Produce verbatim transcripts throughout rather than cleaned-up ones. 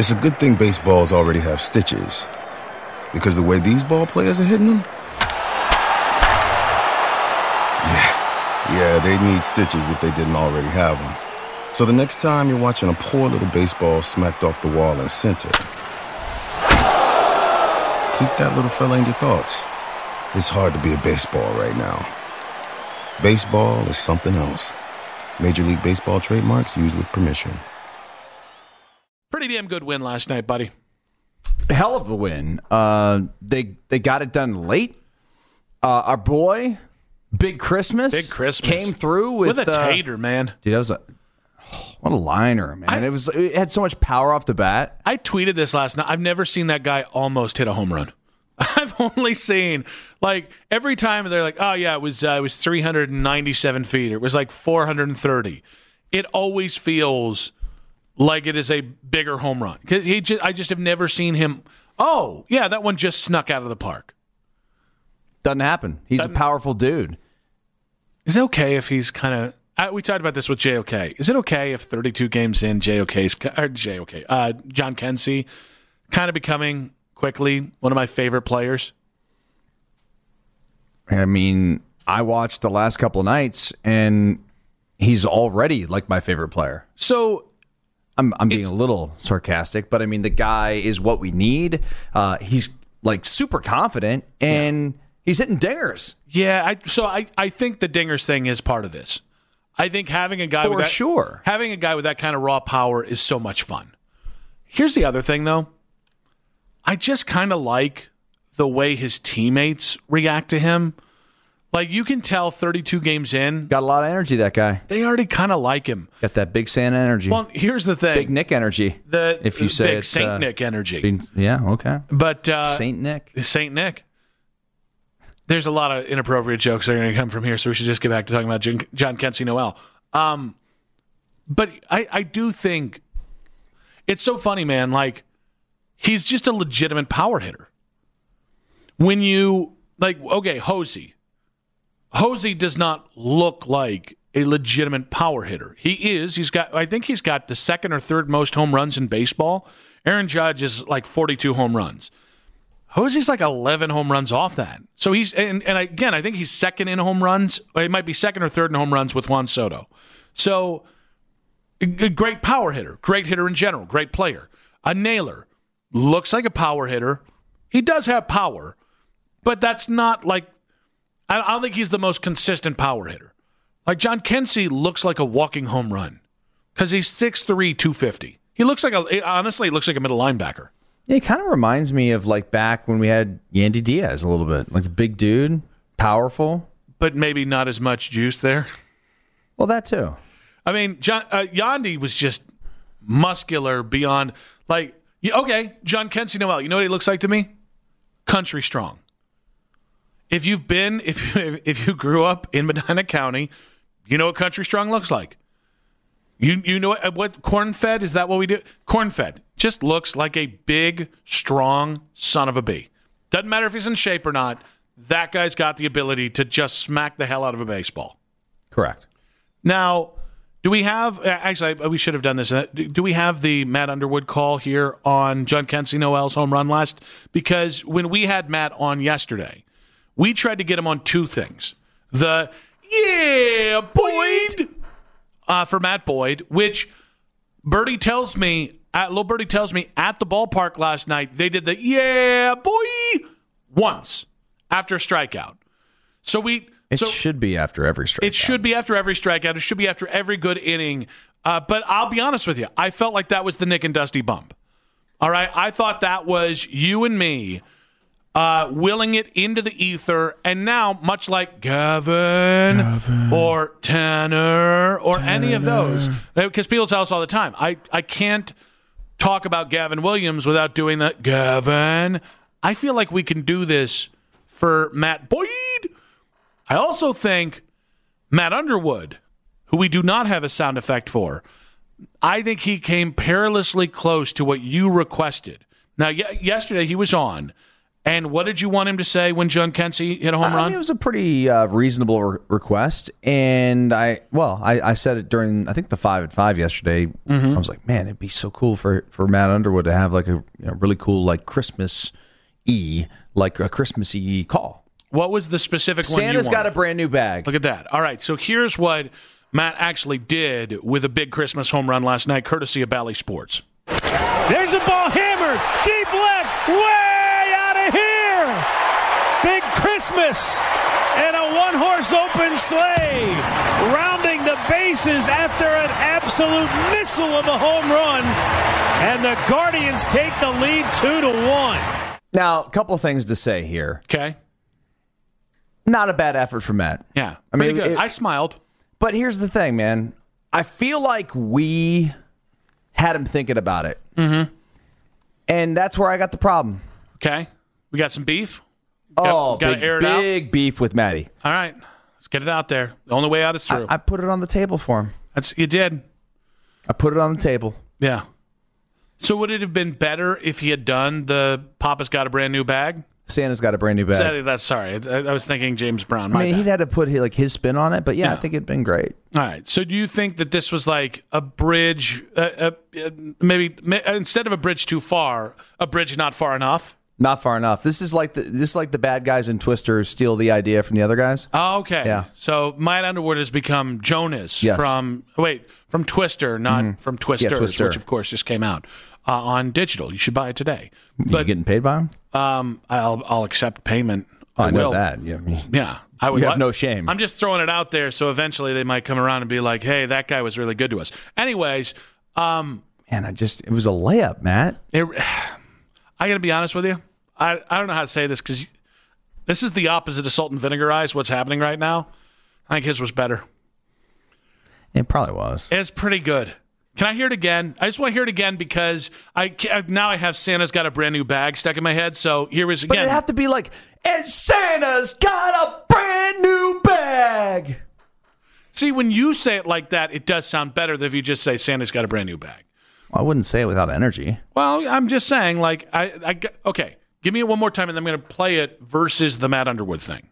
It's a good thing baseballs already have stitches, because the way these ball players are hitting them, yeah, yeah, they need stitches if they didn't already have them. So the next time you're watching a poor little baseball smacked off the wall in center, keep that little fella in your thoughts. It's hard to be a baseball right now. Baseball is something else. Major League Baseball trademarks used with permission. Pretty damn good win last night, buddy. Hell of a win. Uh, they they got it done late. Uh, our boy, Big Christmas, Big Christmas came through with, with a uh, tater, man. Dude, that was a oh, what a liner, man. I, it was it had so much power off the bat. I tweeted this last night. I've never seen that guy almost hit a home run. I've only seen, like, every time they're like, oh, yeah, it was uh, it was three hundred ninety-seven feet. It was like four hundred thirty. It always feels like it is a bigger home run. Because he just, I just have never seen him, oh, yeah, that one just snuck out of the park. Doesn't happen. He's Doesn't, a powerful dude. Is it okay if he's kind of, uh, we talked about this with J O K. Is it okay if thirty-two games in, J O K's, or J O K, uh, John Kensey kind of becoming quickly one of my favorite players? I mean, I watched the last couple of nights, and he's already like my favorite player. So I'm I'm being a little sarcastic, but I mean, the guy is what we need. Uh, he's like super confident, and yeah. he's hitting dingers. Yeah, I, so I, I think the dingers thing is part of this. I think having a guy For with that, sure. having a guy with that kind of raw power is so much fun. Here's the other thing, though. I just kind of like the way his teammates react to him. Like, you can tell thirty-two games in. Got a lot of energy, that guy. They already kind of like him. Got that Big Santa energy. Well, here's the thing. Big Nick energy. The, if you the say big it's, Saint uh, Nick energy. Being, yeah, okay. But uh, Saint Nick. Saint Nick. There's a lot of inappropriate jokes that are going to come from here, so we should just get back to talking about John, John Kensey Noel. Um, but I, I do think it's so funny, man. Like, he's just a legitimate power hitter. When you, like, okay, Hosey. Hosey does not look like a legitimate power hitter. He is. He's got, I think he's got the second or third most home runs in baseball. Aaron Judge is like forty-two home runs. Hosey's like eleven home runs off that. So he's, and, and again, I think he's second in home runs. He might be second or third in home runs with Juan Soto. So, a great power hitter. Great hitter in general. Great player. A nailer. Looks like a power hitter. He does have power, but that's not like, I don't think he's the most consistent power hitter. Like, John Kensey looks like a walking home run because he's six three, two fifty. He looks like a, honestly, he looks like a middle linebacker. Yeah, it kind of reminds me of like back when we had Yandy Diaz a little bit. Like the big dude, powerful. But maybe not as much juice there. Well, that too. I mean, John, uh, Yandy was just muscular beyond, like, okay, John Kensey Noel, you know what he looks like to me? Country strong. If you've been, if if you grew up in Medina County, you know what country strong looks like. You you know what, what corn fed, is that what we do? Corn fed just looks like a big, strong son of a bee. Doesn't matter if he's in shape or not. That guy's got the ability to just smack the hell out of a baseball. Correct. Now, do we have, actually, we should have done this. Do we have the Matt Underwood call here on John Kensey Noel's home run last? Because when we had Matt on yesterday, we tried to get him on two things. The, yeah, Boyd, uh, for Matt Boyd, which Birdie tells me, at, little Birdie tells me at the ballpark last night, they did the, yeah, boy, once after a strikeout. So we... It so should be after every strikeout. It should be after every strikeout. It should be after every good inning. Uh, but I'll be honest with you. I felt like that was the Nick and Dusty bump. All right? I thought that was you and me uh, willing it into the ether. And now, much like Gavin, Gavin. or Tanner or Tanner. any of those, because people tell us all the time, I, I can't talk about Gavin Williams without doing that. Gavin. I feel like we can do this for Matt Boyd. I also think Matt Underwood, who we do not have a sound effect for, I think he came perilously close to what you requested. Now, y- yesterday he was on, And what did you want him to say when John Kensey hit a home I run? mean, it was a pretty uh, reasonable re- request, and I well, I, I said it during I think the five at five yesterday. Mm-hmm. I was like, man, it'd be so cool for, for Matt Underwood to have like a you know, really cool like Christmas E like a Christmassy call. What was the specific one? Santa's you got a wanted? brand new bag. Look at that. All right, so here's what Matt actually did with a big Christmas home run last night, courtesy of Bally Sports. There's a ball hammered deep left, way out of here. Big Christmas and a one-horse open sleigh, rounding the bases after an absolute missile of a home run, and the Guardians take the lead two to one. Now, a couple of things to say here. Okay. Not a bad effort from Matt. Yeah, I mean, pretty good. it- I smiled. But here's the thing, man. I feel like we had him thinking about it. Mm-hmm. And that's where I got the problem. Okay, we got some beef. Oh, Got- gotta big, air it out? big beef with Matty. All right, let's get it out there. The only way out is through. I, I put it on the table for him. That's you did. I put it on the table. Yeah. So would it have been better if he had done the Papa's got a brand new bag? Santa's got a brand new bag. Sadly, that's sorry. I, I was thinking James Brown. I My mean, bad. he'd had to put his, like his spin on it, but yeah, Yeah. I think it'd been great. All right. So do you think that this was like a bridge, uh, uh, uh, maybe ma- instead of a bridge too far, a bridge not far enough? Not far enough. This is like the this is like the bad guys in Twister steal the idea from the other guys. Oh, okay. Yeah. So Matt Underwood has become Jonas Yes. from wait from Twister, not from Twisters, Twister. which of course just came out uh, on digital. You should buy it today. you But getting paid by him? um, I'll I'll accept payment. I, know will. that. Yeah, I mean, Yeah, I would. You have li- no shame. I'm just throwing it out there, so eventually they might come around and be like, "Hey, that guy was really good to us." Anyways, um, man, I just it was a layup, Matt. it, I got to be honest with you. I I don't know how to say this because this is the opposite of salt and vinegar eyes. What's happening right now? I think his was better. It probably was. It's pretty good. Can I hear it again? I just want to hear it again because I ca- now I have Santa's got a brand new bag stuck in my head. So here is But again. it'd have to be like, and Santa's got a brand new bag. See, when you say it like that, it does sound better than if you just say Santa's got a brand new bag. Well, I wouldn't say it without energy. Well, I'm just saying, like, I, I g- okay, give me it one more time, and then I'm going to play it versus the Matt Underwood thing.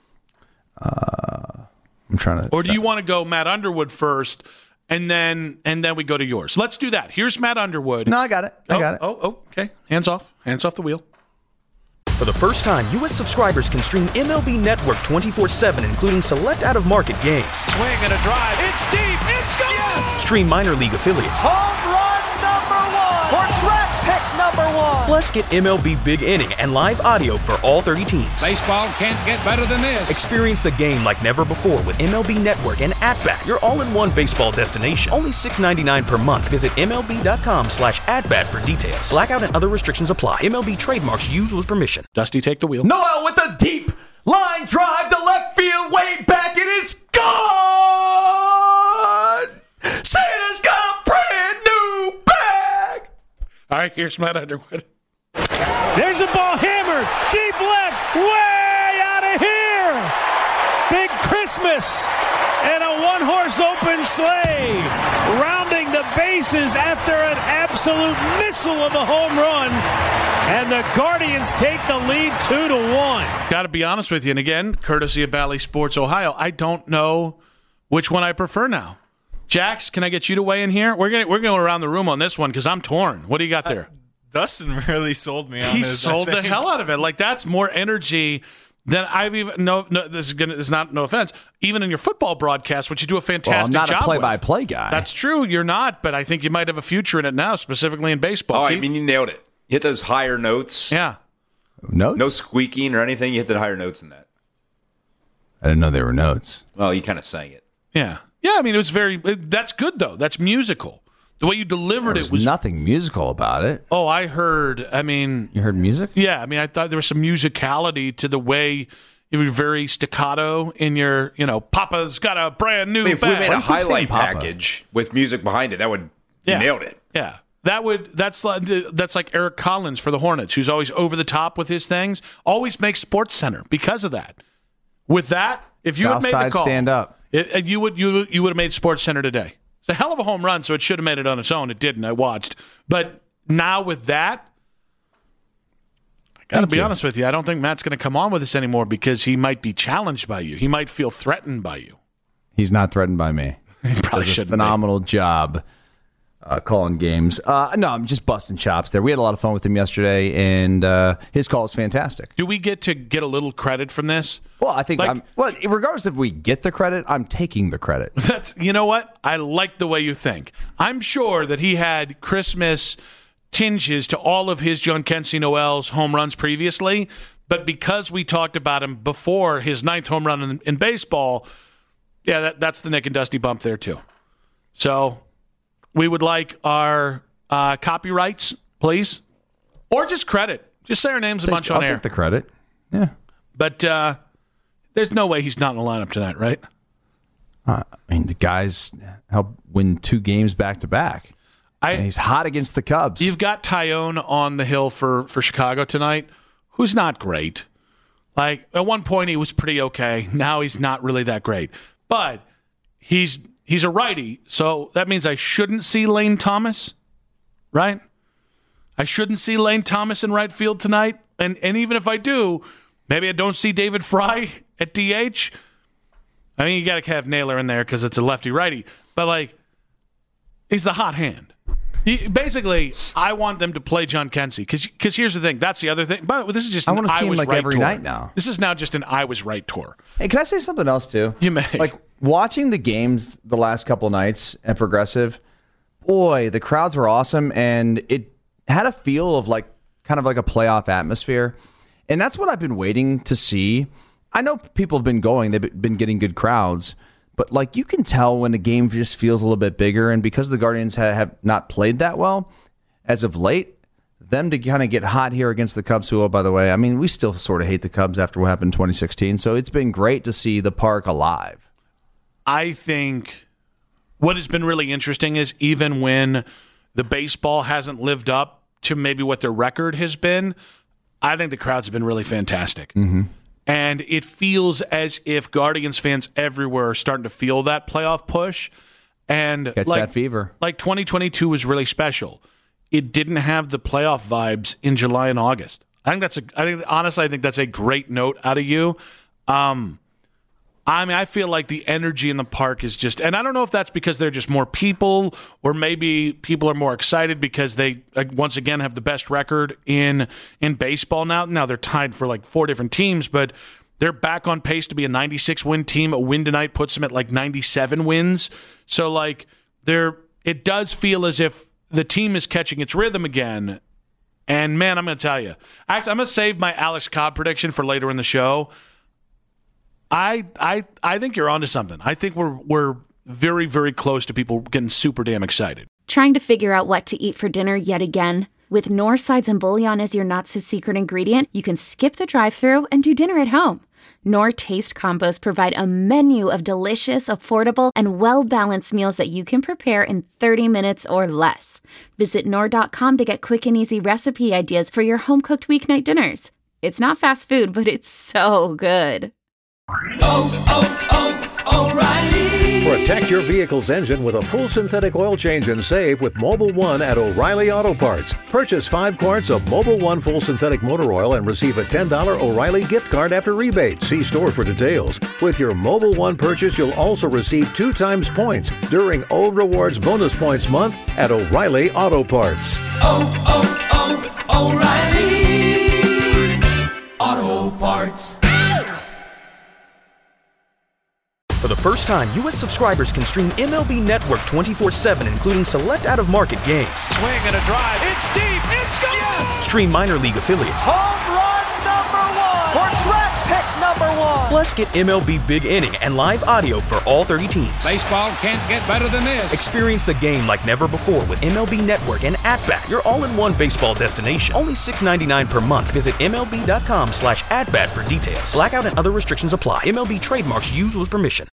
I'm trying to. Or do you want to go Matt Underwood first, and then and then we go to yours? Let's do that. Here's Matt Underwood. No, I got it. I oh, got it. Oh, oh, okay. Hands off. Hands off the wheel. For the first time, U S subscribers can stream M L B Network twenty-four seven, including select out-of-market games. Swing and a drive. It's deep. It's gone. Yes! Stream minor league affiliates. Home run number one. For draft pick number one. Plus, get M L B Big Inning and live audio for all thirty teams. Baseball can't get better than this. Experience the game like never before with M L B Network and At-Bat, your all-in-one baseball destination. Only six ninety-nine per month. Visit MLB.com slash at-bat for details. Blackout and other restrictions apply. M L B trademarks used with permission. Dusty, take the wheel. Noel with a deep line drive to left field, way back, and it's gone. Santa's got a brand new bag. All right, here's Matt Underwood. There's a ball hammered deep left, way out of here. Big Christmas and a one-horse open sleigh, rounding the bases after an absolute missile of a home run, and the Guardians take the lead two to one. Got to be honest with you, and again, courtesy of Bally Sports Ohio, I don't know which one I prefer now. Jax, can I get you to weigh in here? We're gonna we're going around the room on this one because I'm torn. What do you got there? Dustin really sold me on He this. sold I the think. hell out of it. Like that's more energy than I've even. No, no this is gonna. This is not no offense. Even in your football broadcast, which you do a fantastic Well, I'm not job a with. play-by-play guy. That's true. You're not, but I think you might have a future in it now, specifically in baseball. Oh, I Keith? mean, you nailed it. You hit those higher notes. yeah. Notes? No squeaking or anything. You hit the higher notes in that. I didn't know there were notes. Well, you kind of sang it. Yeah. Yeah, I mean, it was very, it, that's good, though. That's musical. The way you delivered There was it was. nothing musical about it. Oh, I heard, I mean, You heard music? yeah, I mean, I thought there was some musicality to the way you were very staccato in your, you know, Papa's got a brand new I mean, if we bag. made Why a do you keep saying highlight Papa? package with music behind it, that would you Yeah. nailed it. Yeah. That would that's like that's like Eric Collins for the Hornets, who's always over the top with his things. Always makes Sports Center because of that. With that, if you had made the Southside call, stand up. It, uh, you would you you would have made Sports Center today. It's a hell of a home run, so it should have made it on its own. It didn't. I watched, but now with that, I Got to Thank be you. honest with you. I don't think Matt's going to come on with us anymore because he might be challenged by you. He might feel threatened by you. He's not threatened by me. He probably Does a shouldn't be. phenomenal job uh, calling games. Uh, no, I'm just busting chops there. We had a lot of fun with him yesterday, and uh, his call is fantastic. Do we get to get a little credit from this? Well, I think Like- I'm. Well, regardless if we get the credit, I'm taking the credit. That's, you know what? I like the way you think. I'm sure that he had Christmas tinges to all of his John Kensey Noel's home runs previously, but because we talked about him before his ninth home run in, in baseball, yeah, that, that's the Nick and Dusty bump there too. So we would like our uh, copyrights, please, or just credit. Just say our names a bunch I'll on air. take the credit. Yeah. But uh, there's no way he's not in the lineup tonight, right? Uh, I mean, the guys helped win two games back to back. And I, he's hot against the Cubs. You've got Tyone on the hill for, for Chicago tonight, who's not great. Like, at one point, he was pretty okay. Now he's not really that great. But he's he's a righty, so that means I shouldn't see Lane Thomas, right? I shouldn't see Lane Thomas in right field tonight. And, and even if I do, maybe I don't see David Fry at D H. I mean, you got to have Naylor in there because it's a lefty-righty. But, like, he's the hot hand. He, basically, I want them to play John Kensey because here's the thing. That's the other thing. But this is just I an wanna see I him, was like, right every tour. night now. This is now just an I was right tour. Hey, can I say something else too? You may. Like watching the games the last couple nights at Progressive, boy, the crowds were awesome, and it had a feel of like kind of like a playoff atmosphere, and that's what I've been waiting to see. I know people have been going; they've been getting good crowds, but like you can tell when a game just feels a little bit bigger, and because the Guardians ha- have not played that well as of late, them to kind of get hot here against the Cubs, who, oh, by the way, I mean, we still sort of hate the Cubs after what happened in twenty sixteen. So it's been great to see the park alive. I think what has been really interesting is even when the baseball hasn't lived up to maybe what their record has been, I think the crowds have been really fantastic. Mm-hmm. And it feels as if Guardians fans everywhere are starting to feel that playoff push. And Catch like, that fever. Like twenty twenty-two was really special. It didn't have the playoff vibes in July and August. I think that's a. I think honestly, I think that's a great note out of you. Um, I mean, I feel like the energy in the park is just, and I don't know if that's because they're just more people, or maybe people are more excited because they uh, once again have the best record in in baseball now. Now they're tied for like four different teams, but they're back on pace to be a ninety-six win team. A win tonight puts them at like ninety-seven wins. So like they're, it does feel as if the team is catching its rhythm again. And man, I'm going to tell you, actually, I'm going to save my Alex Cobb prediction for later in the show. I I I think you're onto something. I think we're we're very, very close to people getting super damn excited. Trying to figure out what to eat for dinner yet again? With Knorr sides and bouillon as your not-so-secret ingredient, you can skip the drive-thru and do dinner at home. Knorr Taste Combos provide a menu of delicious, affordable, and well-balanced meals that you can prepare in thirty minutes or less. Visit Knorr dot com to get quick and easy recipe ideas for your home-cooked weeknight dinners. It's not fast food, but it's so good. Oh, oh, oh, O'Reilly. Protect your vehicle's engine with a full synthetic oil change and save with Mobil one at O'Reilly Auto Parts. Purchase five quarts of Mobil one full synthetic motor oil and receive a ten dollars O'Reilly gift card after rebate. See store for details. With your Mobil one purchase, you'll also receive two times points during O Rewards Bonus Points Month at O'Reilly Auto Parts. Oh, oh, oh, O'Reilly Auto Parts. For the first time, U S subscribers can stream M L B Network twenty-four seven, including select out-of-market games. Swing and a drive. It's deep. It's gone. Yes! Stream minor league affiliates. Home run number one. Or track pick number one. Plus, get M L B Big Inning and live audio for all thirty teams. Baseball can't get better than this. Experience the game like never before with M L B Network and At-Bat, your all-in-one baseball destination. Only six ninety-nine per month. Visit M L B dot com slash at bat for details. Blackout and other restrictions apply. M L B trademarks used with permission.